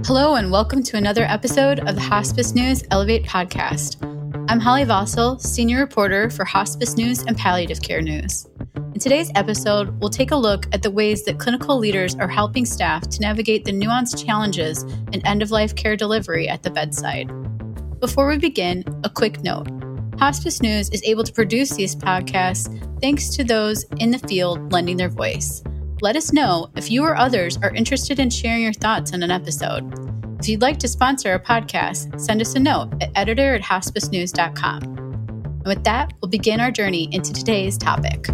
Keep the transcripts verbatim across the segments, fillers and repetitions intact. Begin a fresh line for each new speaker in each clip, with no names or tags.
Hello and welcome to another episode of the Hospice News Elevate podcast. I'm Holly Vossel, Senior Reporter for Hospice News and Palliative Care News. In today's episode, we'll take a look at the ways that clinical leaders are helping staff to navigate the nuanced challenges in end-of-life care delivery at the bedside. Before we begin, a quick note. Hospice News is able to produce these podcasts thanks to those in the field lending their voice. Let us know if you or others are interested in sharing your thoughts on an episode. If you'd like to sponsor our podcast, send us a note at editor at hospice news dot com. And with that, we'll begin our journey into today's topic.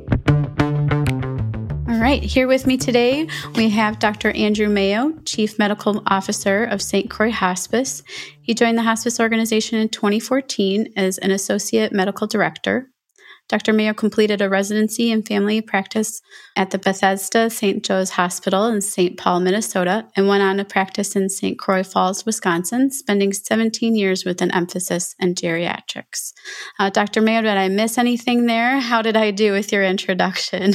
All right, here with me today, we have Doctor Andrew Mayo, Chief Medical Officer of Saint Croix Hospice. He joined the hospice organization in twenty fourteen as an Associate Medical Director. Doctor Mayo completed a residency in family practice at the Bethesda Saint Joe's Hospital in Saint Paul, Minnesota, and went on to practice in Saint Croix Falls, Wisconsin, spending seventeen years with an emphasis in geriatrics. Uh, Doctor Mayo, did I miss anything there? How did I do with your introduction?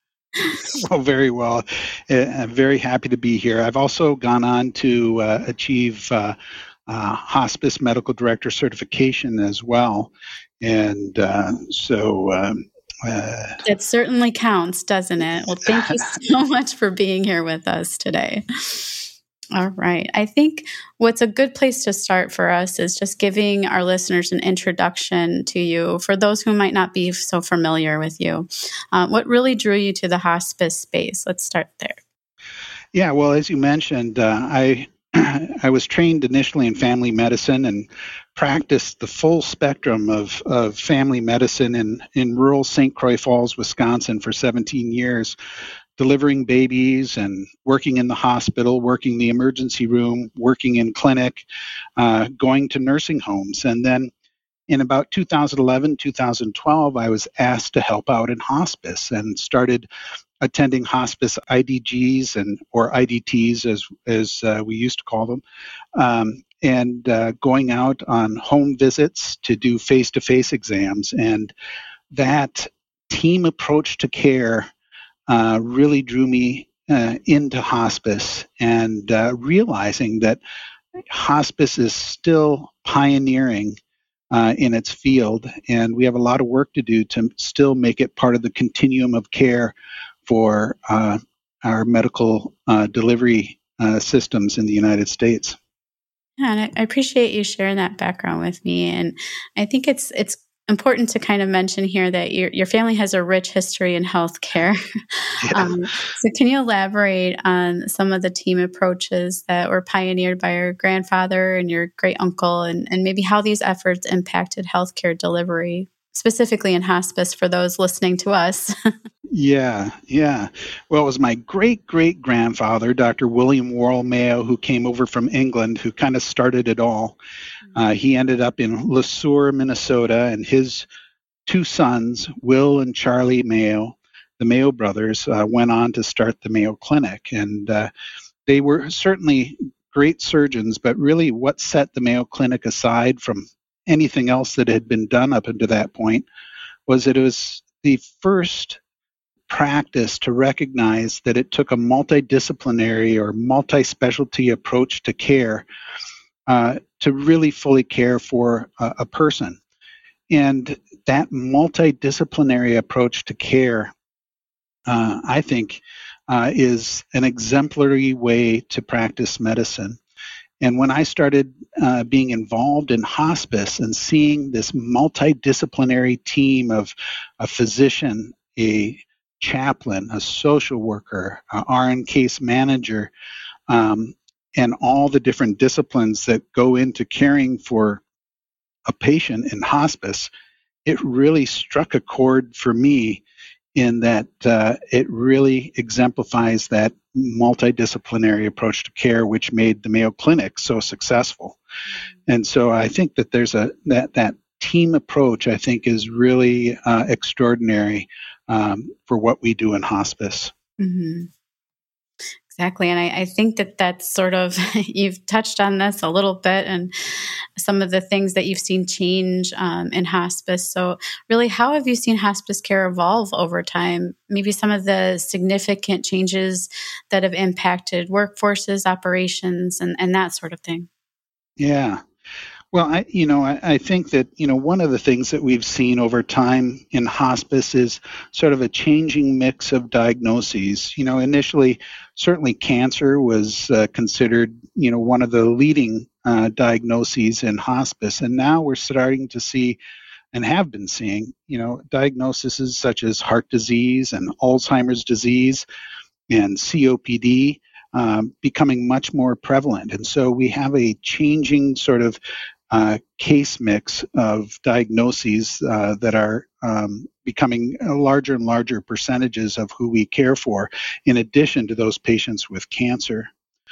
Well, very well. Uh, I'm very happy to be here. I've also gone on to uh, achieve uh, uh, hospice medical director certification as well. And uh, so... Um, uh,
it certainly counts, doesn't it? Well, thank you so much for being here with us today. All right. I think what's a good place to start for us is just giving our listeners an introduction to you for those who might not be so familiar with you. Uh, what really drew you to the hospice space? Let's start there.
Yeah, well, as you mentioned, uh, I I was trained initially in family medicine and practiced the full spectrum of, of family medicine in, in rural Saint Croix Falls, Wisconsin for seventeen years. Delivering babies and working in the hospital, working the emergency room, working in clinic, uh, going to nursing homes. And then in about two thousand eleven, two thousand twelve, I was asked to help out in hospice and started attending hospice I D Gs and or I D Ts as as uh, we used to call them, um, and uh, going out on home visits to do face-to-face exams. And that team approach to care Uh, really drew me uh, into hospice, and uh, realizing that hospice is still pioneering uh, in its field, and we have a lot of work to do to still make it part of the continuum of care for uh, our medical uh, delivery uh, systems in the United States.
Yeah, and I, I appreciate you sharing that background with me, and I think it's it's important to kind of mention here that your your family has a rich history in healthcare. Yeah. Um, so can you elaborate on some of the team approaches that were pioneered by your grandfather and your great uncle, and, and maybe how these efforts impacted healthcare delivery, specifically in hospice for those listening to us?
Yeah, yeah. Well, it was my great-great-grandfather, Doctor William Worrell Mayo, who came over from England, who kind of started it all. Uh, he ended up in Le Sueur, Minnesota, and his two sons, Will and Charlie Mayo, the Mayo brothers, uh, went on to start the Mayo Clinic. And uh, they were certainly great surgeons, but really what set the Mayo Clinic aside from anything else that had been done up until that point was that it was the first practice to recognize that it took a multidisciplinary or multi-specialty approach to care uh, to really fully care for a, a person. And that multidisciplinary approach to care, uh, I think, uh, is an exemplary way to practice medicine. And when I started uh, being involved in hospice and seeing this multidisciplinary team of a physician, a chaplain, a social worker, a R N case manager, um, and all the different disciplines that go into caring for a patient in hospice, it really struck a chord for me in that uh, it really exemplifies that multidisciplinary approach to care, which made the Mayo Clinic so successful. And so I think that there's a that that team approach, I think, is really uh, extraordinary um, for what we do in hospice.
Mm-hmm. Exactly. And I, I think that that's sort of, you've touched on this a little bit and some of the things that you've seen change um, in hospice. So really, how have you seen hospice care evolve over time? Maybe some of the significant changes that have impacted workforces, operations, and, and that sort of thing.
Yeah. Well, I, you know, I, I think that, you know, one of the things that we've seen over time in hospice is sort of a changing mix of diagnoses. You know, initially, certainly cancer was uh, considered, you know, one of the leading uh, diagnoses in hospice. And now we're starting to see and have been seeing, you know, diagnoses such as heart disease and Alzheimer's disease and C O P D um, becoming much more prevalent. And so we have a changing sort of uh, case mix of diagnoses uh, that are um, becoming larger and larger percentages of who we care for, in addition to those patients with cancer.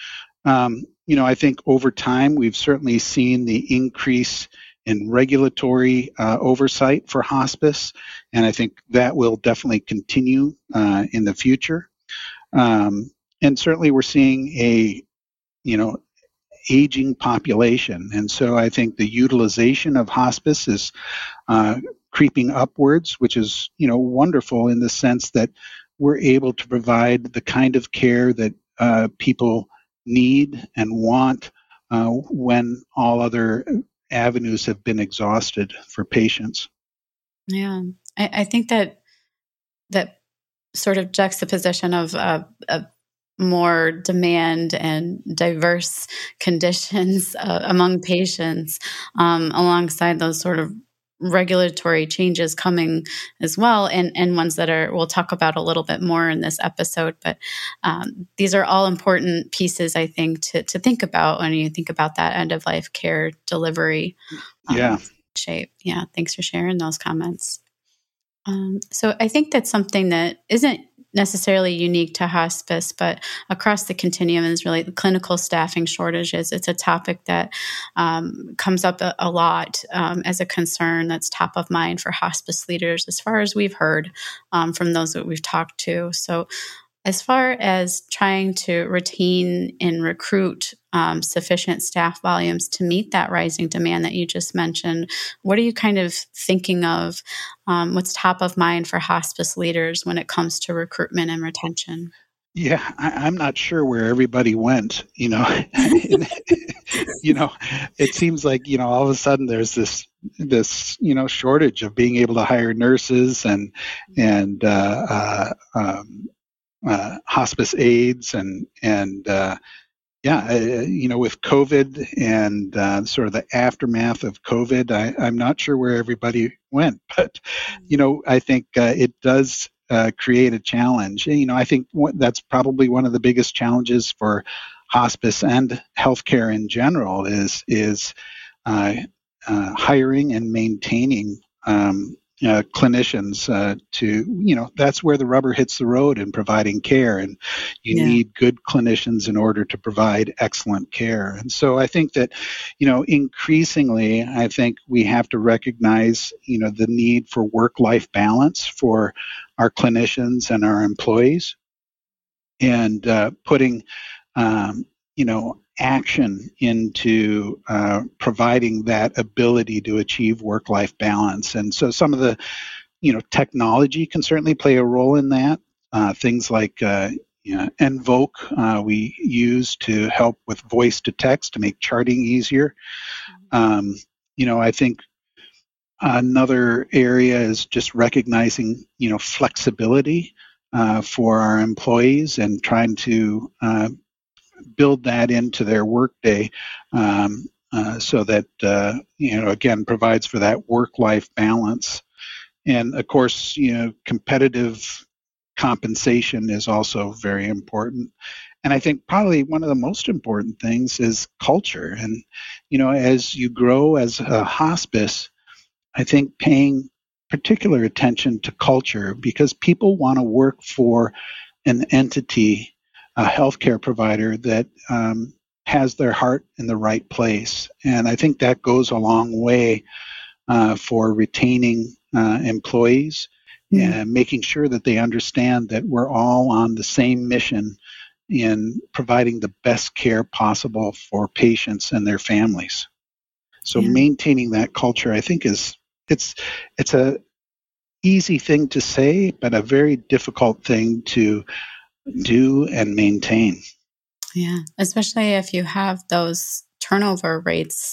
Um, you know, I think over time we've certainly seen the increase in regulatory uh, oversight for hospice, and I think that will definitely continue uh, in the future. Um, and certainly we're seeing a, you know, aging population. And so I think the utilization of hospice is uh, creeping upwards, which is, you know, wonderful in the sense that we're able to provide the kind of care that uh, people need and want uh, when all other avenues have been exhausted for patients.
Yeah, I, I think that that sort of juxtaposition of uh, a more demand and diverse conditions uh, among patients, um, alongside those sort of regulatory changes coming as well, and, and ones that are we'll talk about a little bit more in this episode. But um, these are all important pieces, I think, to to think about when you think about that end of life care delivery. Um,
yeah.
Shape. Yeah. Thanks for sharing those comments. Um, so I think that's something that isn't necessarily unique to hospice, but across the continuum is really the clinical staffing shortages. It's a topic that um, comes up a, a lot um, as a concern that's top of mind for hospice leaders, as far as we've heard um, from those that we've talked to. So as far as trying to retain and recruit um, sufficient staff volumes to meet that rising demand that you just mentioned, what are you kind of thinking of? Um, what's top of mind for hospice leaders when it comes to recruitment and retention?
Yeah, I, I'm not sure where everybody went. You know, you know, it seems like, you know, all of a sudden there's this this you know shortage of being able to hire nurses and and uh, uh, um, uh, hospice aides and and uh, yeah, uh, you know, with COVID and uh, sort of the aftermath of COVID, I, I'm not sure where everybody went, but you know, I think uh, it does uh, create a challenge. You know, I think what, that's probably one of the biggest challenges for hospice and healthcare in general is is uh, uh, hiring and maintaining um, uh, clinicians uh, to, you know, that's where the rubber hits the road in providing care. And you
Yeah.
need good clinicians in order to provide excellent care. And so I think that, you know, increasingly, I think we have to recognize, you know, the need for work-life balance for our clinicians and our employees, and uh, putting, um, you know, action into uh, providing that ability to achieve work-life balance. And so some of the, you know, technology can certainly play a role in that. Uh, things like uh, you know, Envoke uh, we use to help with voice to text to make charting easier. Um, you know, I think another area is just recognizing, you know, flexibility uh, for our employees and trying to uh, build that into their workday um, uh, so that, uh, you know, again, provides for that work-life balance. And of course, you know, competitive compensation is also very important. And I think probably one of the most important things is culture. And, you know, as you grow as a hospice, I think paying particular attention to culture, because people want to work for an entity, a healthcare provider that um, has their heart in the right place. And I think that goes a long way uh, for retaining uh, employees mm-hmm. and making sure that they understand that we're all on the same mission in providing the best care possible for patients and their families. So
Yeah.
maintaining that culture, I think, is it's it's a easy thing to say, but a very difficult thing to do and maintain.
Yeah, especially if you have those turnover rates,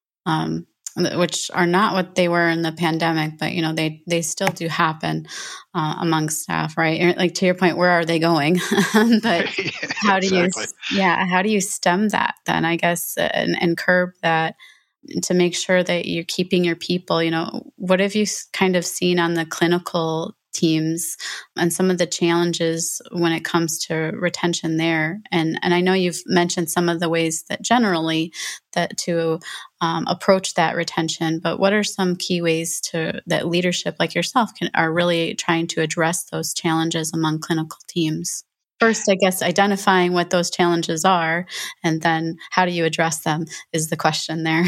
um, which are not what they were in the pandemic, but you know they they still do happen uh, among staff, right? Like to your point, where are they going? But
Yeah,
how do you,
exactly.
yeah, how do you stem that then? I guess and, and curb that to make sure that you're keeping your people. You know, what have you kind of seen on the clinical teams and some of the challenges when it comes to retention there? And and I know you've mentioned some of the ways that generally that to um, approach that retention, but what are some key ways to that leadership like yourself can are really trying to address those challenges among clinical teams? First, I guess identifying what those challenges are, and then how do you address them is the question there.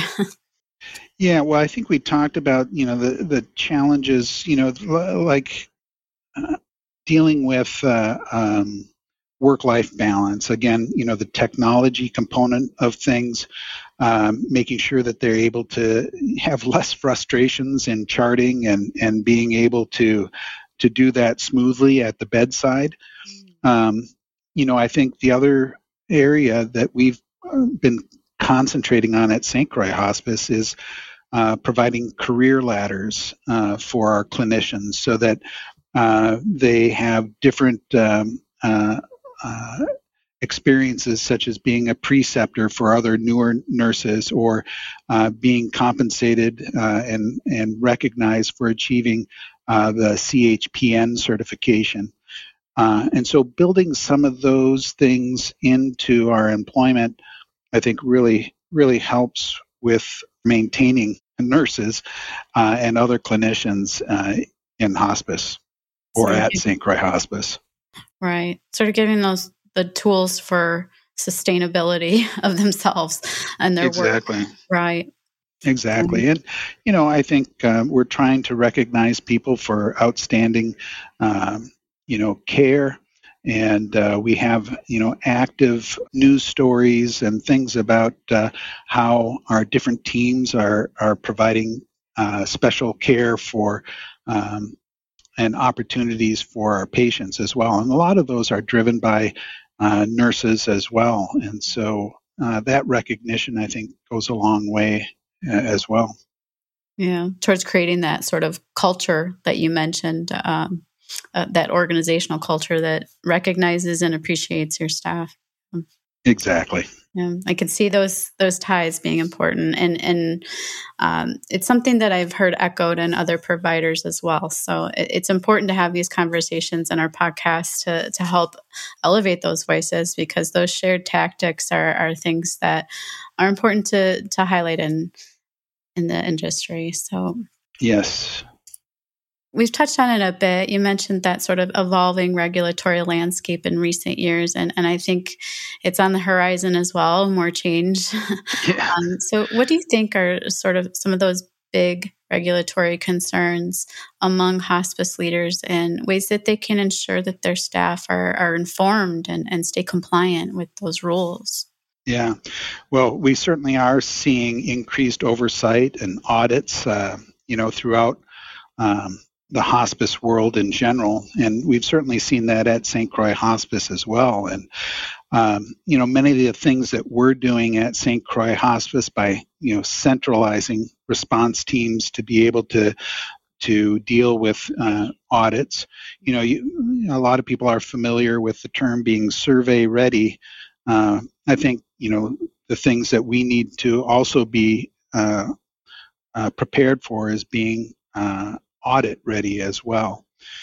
Yeah, well, I think we talked about, you know, the the challenges, you know, like uh, dealing with uh, um, work-life balance. Again, you know, the technology component of things, um, making sure that they're able to have less frustrations in charting and and being able to to do that smoothly at the bedside. Um, you know, I think the other area that we've been concentrating on at Saint Croix Hospice is uh, providing career ladders uh, for our clinicians so that uh, they have different um, uh, uh, experiences, such as being a preceptor for other newer nurses or uh, being compensated uh, and, and recognized for achieving uh, the C H P N certification. Uh, and so building some of those things into our employment, I think really, really helps with maintaining nurses uh, and other clinicians uh, in hospice or
Sort of,
at Saint Croix Hospice.
right. Sort of giving those the tools for sustainability of themselves and their
Exactly.
work. Right.
Exactly. And, you know, I think um, we're trying to recognize people for outstanding, um, you know, care. And uh, we have, you know, active news stories and things about uh, how our different teams are, are providing uh, special care for um, and opportunities for our patients as well. And a lot of those are driven by uh, nurses as well. And so uh, that recognition, I think, goes a long way as well.
Yeah, towards creating that sort of culture that you mentioned, um, uh, that organizational culture that recognizes and appreciates your staff.
Exactly.
Yeah, I can see those those ties being important, and and um, it's something that I've heard echoed in other providers as well. So it, it's important to have these conversations in our podcast to to help elevate those voices, because those shared tactics are are things that are important to to highlight in in the industry. So
yes.
We've touched on it a bit. You mentioned that sort of evolving regulatory landscape in recent years, and, and I think it's on the horizon as well, more change.
Yeah.
um, so what do you think are sort of some of those big regulatory concerns among hospice leaders and ways that they can ensure that their staff are, are informed and, and stay compliant with those rules?
Yeah. Well, we certainly are seeing increased oversight and audits, uh, you know, throughout um, the hospice world in general. And we've certainly seen that at Saint Croix Hospice as well. And, um, you know, many of the things that we're doing at Saint Croix Hospice by, you know, centralizing response teams to be able to to deal with uh, audits. You know, you, a lot of people are familiar with the term being survey ready. Uh, I think, you know, the things that we need to also be uh, uh, prepared for is being uh, audit ready as well.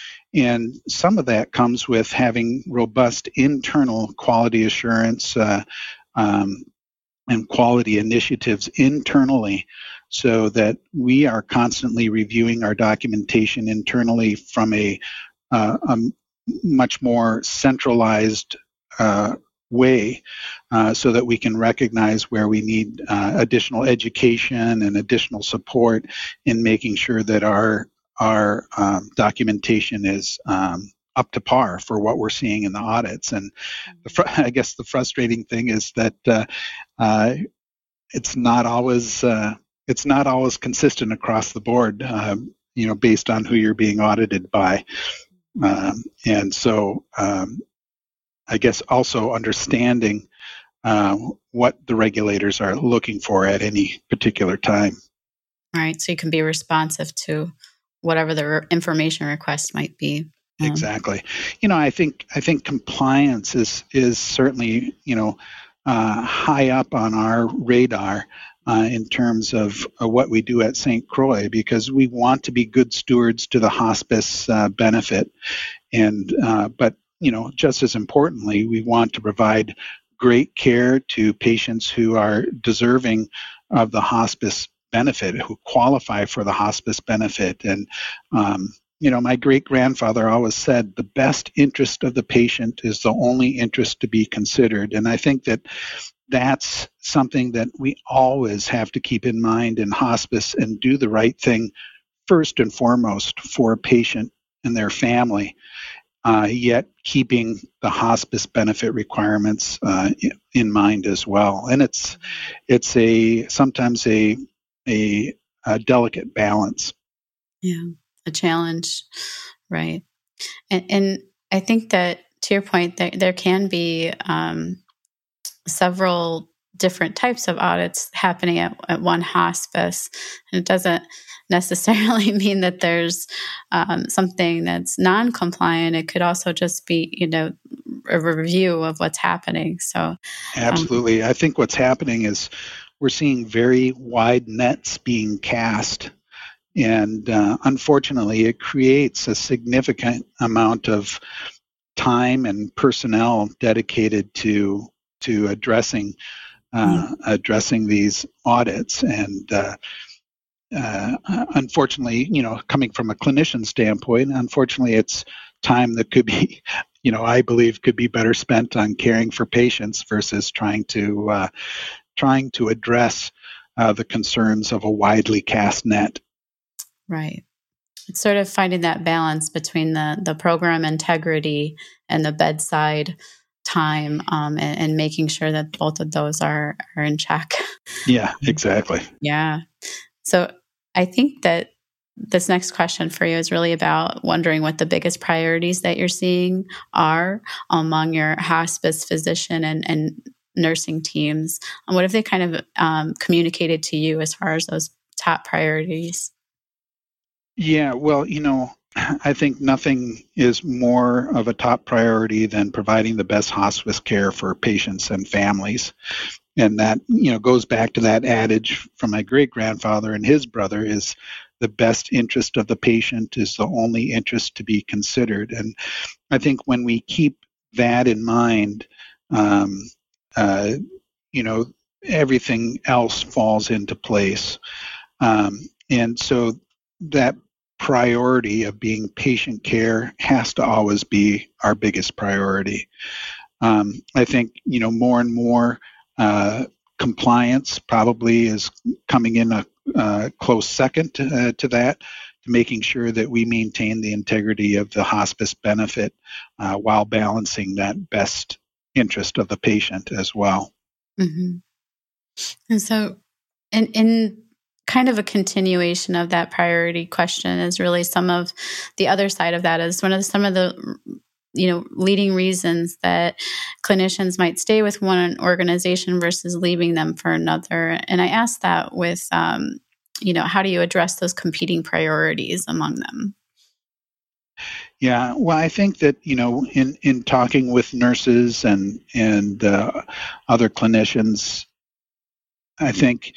And some of that comes with having robust internal quality assurance uh, um, and quality initiatives internally, so that we are constantly reviewing our documentation internally from a, uh, a much more centralized uh, way, uh, so that we can recognize where we need uh, additional education and additional support in making sure that our our um, documentation is um, up to par for what we're seeing in the audits. And the fr- I guess the frustrating thing is that uh, uh, it's not always uh, it's not always consistent across the board. Um, you know, based on who you're being audited by, um, and so um, I guess also understanding uh, what the regulators are looking for at any particular time.
Right. So you can be responsive to whatever the re- information request might be.
Um, exactly. You know, I think I think compliance is is certainly, you know, uh, high up on our radar uh, in terms of uh, what we do at Saint Croix, because we want to be good stewards to the hospice uh, benefit, and uh, but you know, just as importantly, we want to provide great care to patients who are deserving of the hospice benefit, who qualify for the hospice benefit. And um, you know, my great-grandfather always said, the best interest of the patient is the only interest to be considered. And I think that that's something that we always have to keep in mind in hospice and do the right thing first and foremost for a patient and their family, uh, yet keeping the hospice benefit requirements uh, in mind as well. And it's it's a sometimes a a, a delicate balance.
Yeah. A challenge, right? And, and I think that, to your point, that there can be um, several different types of audits happening at, at one hospice, and it doesn't necessarily mean that there's um, something that's non-compliant. It could also just be, you know, a review of what's happening. So,
absolutely, um, I think what's happening is we're seeing very wide nets being cast. And uh, unfortunately, it creates a significant amount of time and personnel dedicated to to addressing uh, mm. addressing these audits. And uh, uh, unfortunately, you know, coming from a clinician standpoint, unfortunately, it's time that could be, you know, I believe could be better spent on caring for patients versus trying to uh, trying to address uh, the concerns of a widely cast net.
Right. It's sort of finding that balance between the, the program integrity and the bedside time, um, and, and making sure that both of those are, are in check.
Yeah, exactly.
Yeah. So I think that this next question for you is really about wondering what the biggest priorities that you're seeing are among your hospice physician and, and nursing teams. And what have they kind of um, communicated to you as far as those top priorities?
Yeah, well, you know, I think nothing is more of a top priority than providing the best hospice care for patients and families. And that, you know, goes back to that adage from my great-grandfather and his brother is the best interest of the patient is the only interest to be considered. And I think when we keep that in mind, um, uh, you know, everything else falls into place. Um, and so that priority of being patient care has to always be our biggest priority. Um, I think, you know, more and more uh, compliance probably is coming in a, a close second to, uh, to that, to making sure that we maintain the integrity of the hospice benefit uh, while balancing that best interest of the patient as well.
Mm-hmm. And so in, in kind of a continuation of that priority question is really some of the other side of that is one of the, some of the, you know, leading reasons that clinicians might stay with one organization versus leaving them for another. And I asked that with, um, you know, how do you address those competing priorities among them?
Yeah, well, I think that, you know, in, in talking with nurses and, and uh, other clinicians, I think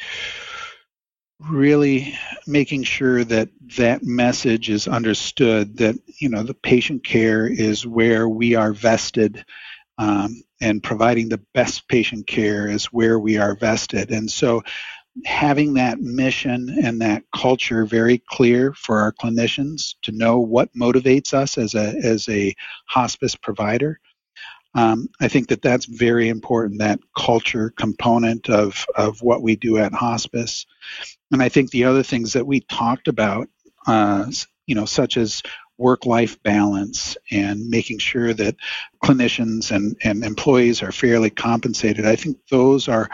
really making sure that that message is understood, that, you know, the patient care is where we are vested, um, and providing the best patient care is where we are vested. And so having that mission and that culture very clear for our clinicians to know what motivates us as a as a hospice provider. Um, I think that that's very important, that culture component of, of what we do at hospice. And I think the other things that we talked about, uh, you know, such as work-life balance and making sure that clinicians and, and employees are fairly compensated. I think those are,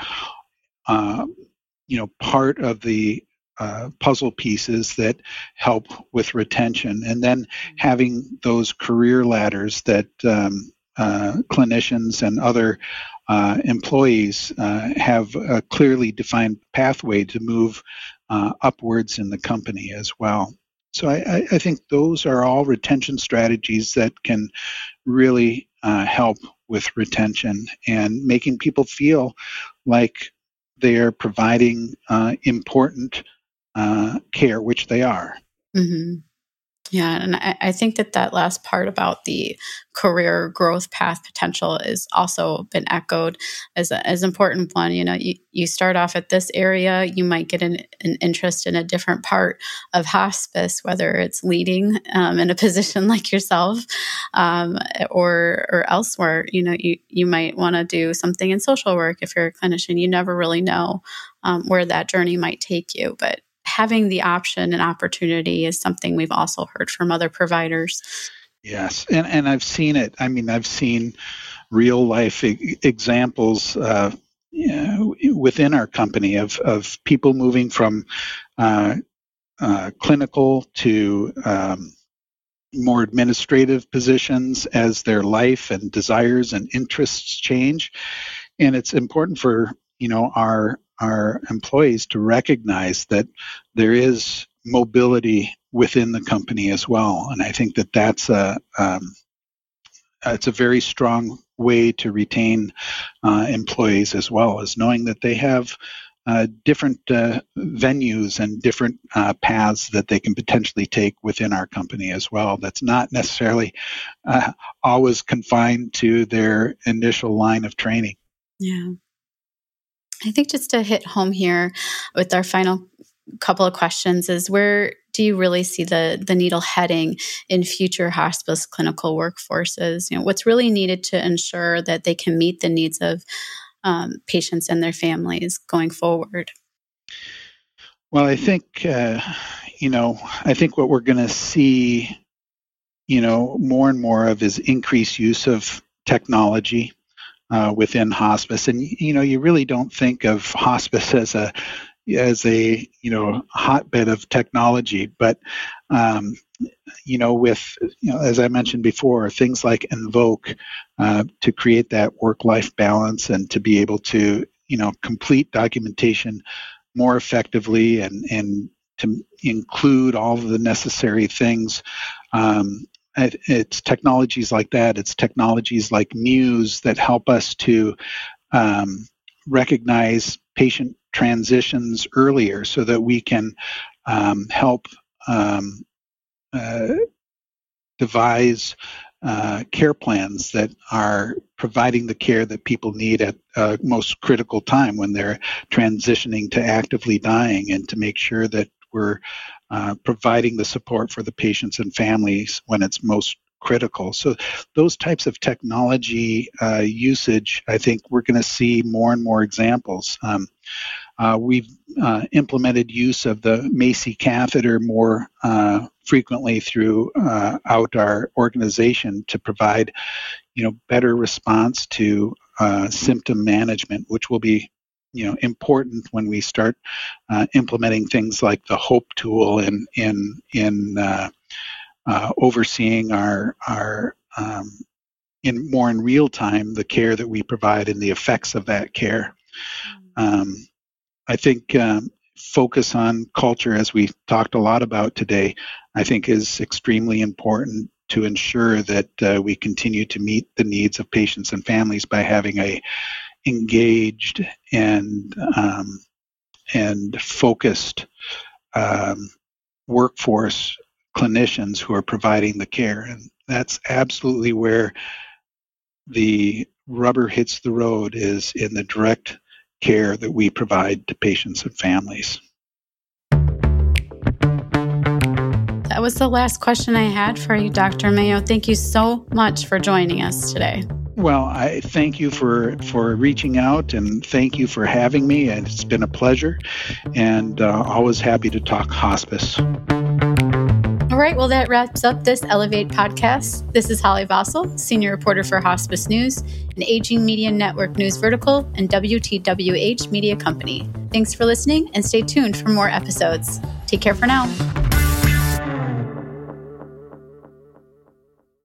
uh, you know, part of the uh, puzzle pieces that help with retention. And then having those career ladders that um, uh, clinicians and other uh, employees uh, have a clearly defined pathway to move uh, upwards in the company as well. So I, I think those are all retention strategies that can really uh, help with retention and making people feel like they are providing uh, important uh, care, which they are.
Mm-hmm. Yeah, and I, I think that that last part about the career growth path potential is also been echoed as a, as an important one. You know, you, you start off at this area, you might get an, an interest in a different part of hospice, whether it's leading um, in a position like yourself um, or or elsewhere. You know, you, you might want to do something in social work if you're a clinician. You never really know um, where that journey might take you, but having the option and opportunity is something we've also heard from other providers.
Yes, and, and I've seen it. I mean, I've seen real life e- examples uh, you know, within our company of, of people moving from uh, uh, clinical to um, more administrative positions as their life and desires and interests change. And it's important for, you know, our our employees to recognize that there is mobility within the company as well. And I think that that's a um, it's a very strong way to retain uh, employees as well, as knowing that they have uh, different uh, venues and different uh, paths that they can potentially take within our company as well. That's not necessarily uh, always confined to their initial line of training.
Yeah. I think just to hit home here with our final couple of questions is, where do you really see the the needle heading in future hospice clinical workforces? You know, what's really needed to ensure that they can meet the needs of um, patients and their families going forward?
Well, I think, uh, you know, I think what we're going to see, you know, more and more of is increased use of technology Uh, within hospice. And, you know, you really don't think of hospice as a, as a, you know, hotbed of technology, but, um, you know, with, you know, as I mentioned before, things like Invoke uh, to create that work-life balance and to be able to, you know, complete documentation more effectively and, and to include all of the necessary things. Um, It's technologies like that. It's technologies like Muse that help us to um, recognize patient transitions earlier so that we can um, help um, uh, devise uh, care plans that are providing the care that people need at a most critical time when they're transitioning to actively dying, and to make sure that we're uh, providing the support for the patients and families when it's most critical. So those types of technology uh, usage, I think we're going to see more and more examples. Um, uh, we've uh, implemented use of the MACI catheter more uh, frequently throughout our organization to provide, you know, better response to uh, symptom management, which will be, you know, important when we start uh, implementing things like the HOPE tool in in in uh, uh, overseeing our our um, in more in real time the care that we provide and the effects of that care. Um, I think um, focus on culture, as we talked a lot about today, I think is extremely important to ensure that uh, we continue to meet the needs of patients and families by having a engaged and um, and focused um, workforce, clinicians who are providing the care. And that's absolutely where the rubber hits the road, is in the direct care that we provide to patients and families.
That was the last question I had for you, Doctor Mayo. Thank you so much for joining us today.
Well, I thank you for, for reaching out, and thank you for having me. And it's been a pleasure, and uh, always happy to talk hospice.
All right, well, that wraps up this Elevate podcast. This is Holly Vossel, senior reporter for Hospice News, an Aging Media Network news vertical, and W T W H Media Company. Thanks for listening, and stay tuned for more episodes. Take care for now.